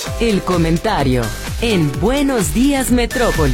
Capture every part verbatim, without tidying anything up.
El comentario en Buenos Días Metrópoli.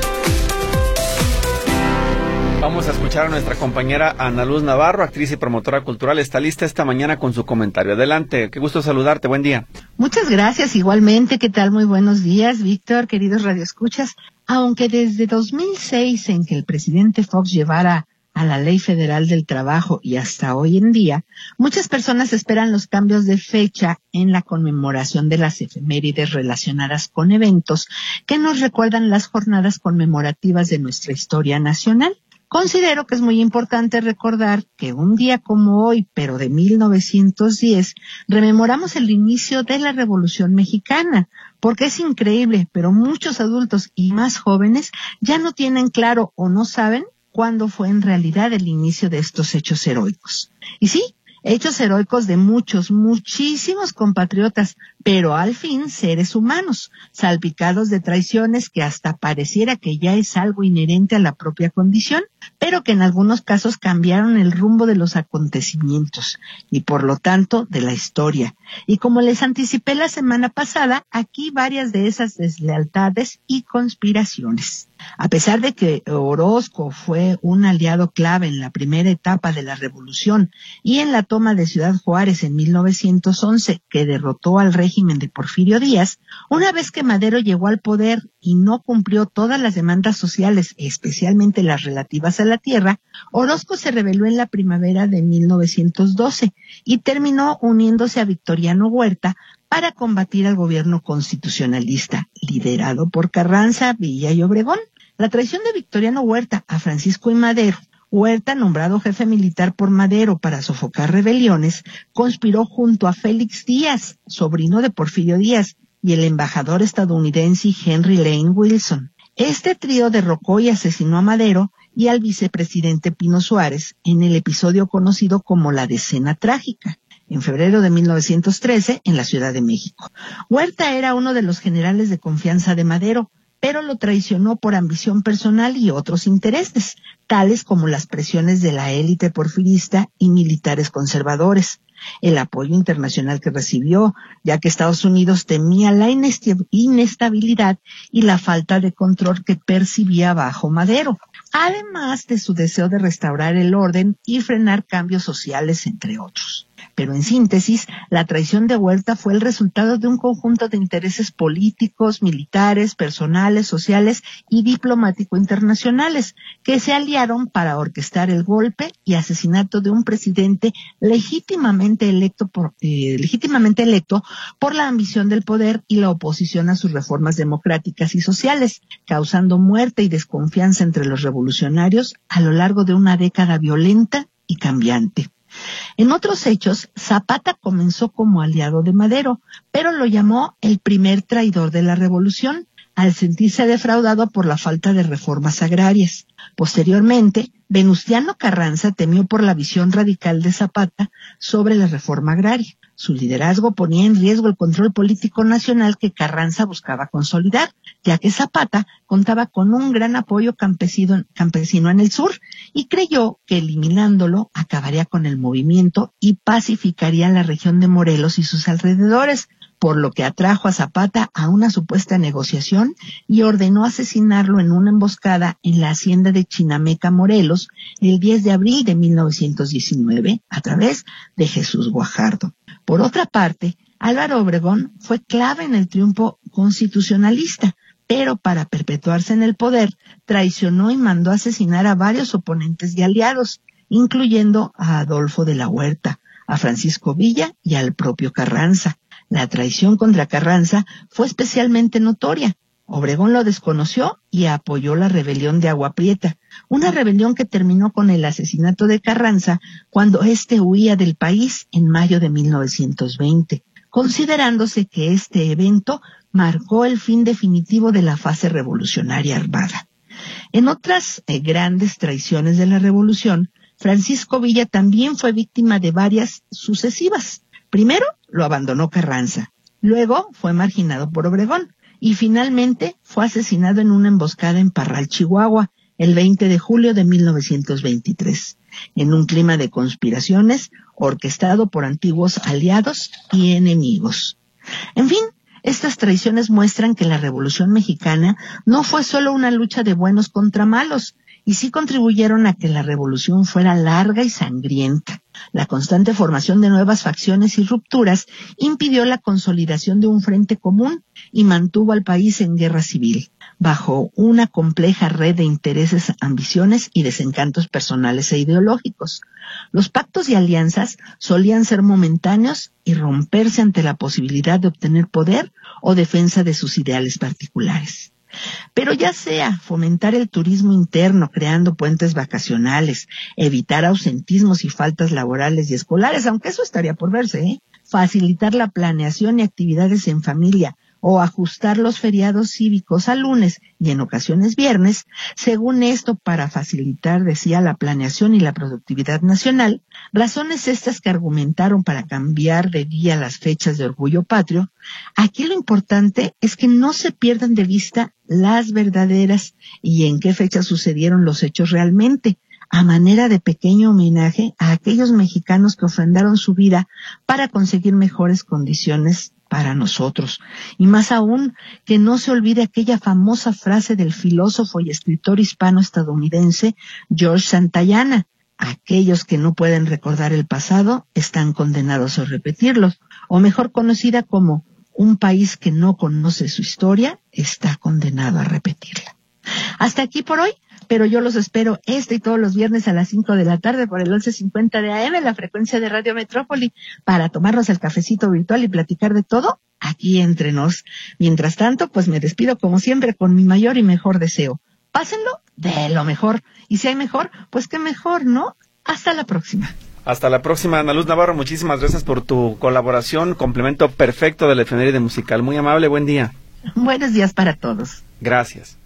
Vamos a escuchar a nuestra compañera Ana Luz Navarro, actriz y promotora cultural. Está lista esta mañana con su comentario. Adelante, qué gusto saludarte, buen día. Muchas gracias, igualmente. ¿Qué tal? Muy buenos días, Víctor, queridos radioescuchas. Aunque desde dos mil seis, en que el presidente Fox llevara a la Ley Federal del Trabajo y hasta hoy en día, muchas personas esperan los cambios de fecha en la conmemoración de las efemérides relacionadas con eventos que nos recuerdan las jornadas conmemorativas de nuestra historia nacional. Considero que es muy importante recordar que un día como hoy, pero de mil novecientos diez, rememoramos el inicio de la Revolución Mexicana, porque es increíble, pero muchos adultos y más jóvenes ya no tienen claro o no saben cuándo fue en realidad el inicio de estos hechos heroicos. Y sí, hechos heroicos de muchos, muchísimos compatriotas, pero al fin seres humanos, salpicados de traiciones que hasta pareciera que ya es algo inherente a la propia condición, pero que en algunos casos cambiaron el rumbo de los acontecimientos y por lo tanto de la historia. Y como les anticipé la semana pasada, aquí varias de esas deslealtades y conspiraciones. A pesar de que Orozco fue un aliado clave en la primera etapa de la revolución y en la toma de Ciudad Juárez en mil novecientos once, que derrotó al régimen de Porfirio Díaz, una vez que Madero llegó al poder y no cumplió todas las demandas sociales, especialmente las relativas a la tierra, Orozco se rebeló en la primavera de mil novecientos doce y terminó uniéndose a Victoriano Huerta para combatir al gobierno constitucionalista, liderado por Carranza, Villa y Obregón. La traición de Victoriano Huerta a Francisco I. Madero, Huerta, nombrado jefe militar por Madero para sofocar rebeliones, conspiró junto a Félix Díaz, sobrino de Porfirio Díaz, y el embajador estadounidense Henry Lane Wilson. Este trío derrocó y asesinó a Madero y al vicepresidente Pino Suárez en el episodio conocido como la Decena Trágica, en febrero de mil novecientos trece, en la Ciudad de México. Huerta era uno de los generales de confianza de Madero, pero lo traicionó por ambición personal y otros intereses, tales como las presiones de la élite porfirista y militares conservadores, el apoyo internacional que recibió, ya que Estados Unidos temía la inestabilidad y la falta de control que percibía bajo Madero, además de su deseo de restaurar el orden y frenar cambios sociales, entre otros. Pero en síntesis, la traición de Huerta fue el resultado de un conjunto de intereses políticos, militares, personales, sociales y diplomático-internacionales que se aliaron para orquestar el golpe y asesinato de un presidente legítimamente electo por, eh, legítimamente electo por la ambición del poder y la oposición a sus reformas democráticas y sociales, causando muerte y desconfianza entre los revolucionarios a lo largo de una década violenta y cambiante. En otros hechos, Zapata comenzó como aliado de Madero, pero lo llamó el primer traidor de la revolución, al sentirse defraudado por la falta de reformas agrarias. Posteriormente, Venustiano Carranza temió por la visión radical de Zapata sobre la reforma agraria. Su liderazgo ponía en riesgo el control político nacional que Carranza buscaba consolidar, ya que Zapata contaba con un gran apoyo campesino, campesino en el sur y creyó que eliminándolo acabaría con el movimiento y pacificaría la región de Morelos y sus alrededores, por lo que atrajo a Zapata a una supuesta negociación y ordenó asesinarlo en una emboscada en la hacienda de Chinameca, Morelos, el diez de abril de mil novecientos diecinueve, a través de Jesús Guajardo. Por otra parte, Álvaro Obregón fue clave en el triunfo constitucionalista, pero para perpetuarse en el poder, traicionó y mandó asesinar a varios oponentes y aliados, incluyendo a Adolfo de la Huerta, a Francisco Villa y al propio Carranza. La traición contra Carranza fue especialmente notoria. Obregón lo desconoció y apoyó la rebelión de Agua Prieta, una rebelión que terminó con el asesinato de Carranza cuando éste huía del país en mayo de mil novecientos veinte, considerándose que este evento marcó el fin definitivo de la fase revolucionaria armada. En otras eh, grandes traiciones de la revolución, Francisco Villa también fue víctima de varias sucesivas. Primero, lo abandonó Carranza, luego fue marginado por Obregón y finalmente fue asesinado en una emboscada en Parral, Chihuahua, el veinte de julio de mil novecientos veintitrés, en un clima de conspiraciones orquestado por antiguos aliados y enemigos. En fin, Estas traiciones muestran que la Revolución Mexicana no fue solo una lucha de buenos contra malos, y sí contribuyeron a que la revolución fuera larga y sangrienta. La constante formación de nuevas facciones y rupturas impidió la consolidación de un frente común y mantuvo al país en guerra civil, bajo una compleja red de intereses, ambiciones y desencantos personales e ideológicos. Los pactos y alianzas solían ser momentáneos y romperse ante la posibilidad de obtener poder o defensa de sus ideales particulares. Pero ya sea fomentar el turismo interno creando puentes vacacionales, evitar ausentismos y faltas laborales y escolares, aunque eso estaría por verse, ¿eh? facilitar la planeación y actividades en familia o ajustar los feriados cívicos a lunes y en ocasiones viernes, según esto para facilitar, decía, la planeación y la productividad nacional, razones estas que argumentaron para cambiar de día las fechas de orgullo patrio. Aquí lo importante es que no se pierdan de vista las verdaderas y en qué fecha sucedieron los hechos realmente, a manera de pequeño homenaje a aquellos mexicanos que ofrendaron su vida para conseguir mejores condiciones para nosotros. Y más aún, que no se olvide aquella famosa frase del filósofo y escritor hispano-estadounidense George Santayana: aquellos que no pueden recordar el pasado están condenados a repetirlo, o mejor conocida como un país que no conoce su historia está condenado a repetirla. Hasta aquí por hoy, pero yo los espero este y todos los viernes a las cinco de la tarde por el once cincuenta de A M, la frecuencia de Radio Metrópoli, para tomarnos el cafecito virtual y platicar de todo aquí entre nos. Mientras tanto, pues me despido como siempre con mi mayor y mejor deseo. Pásenlo de lo mejor. Y si hay mejor, pues qué mejor, ¿no? Hasta la próxima. Hasta la próxima, Ana Luz Navarro. Muchísimas gracias por tu colaboración. Complemento perfecto de la efeméride musical. Muy amable, buen día. Buenos días para todos. Gracias.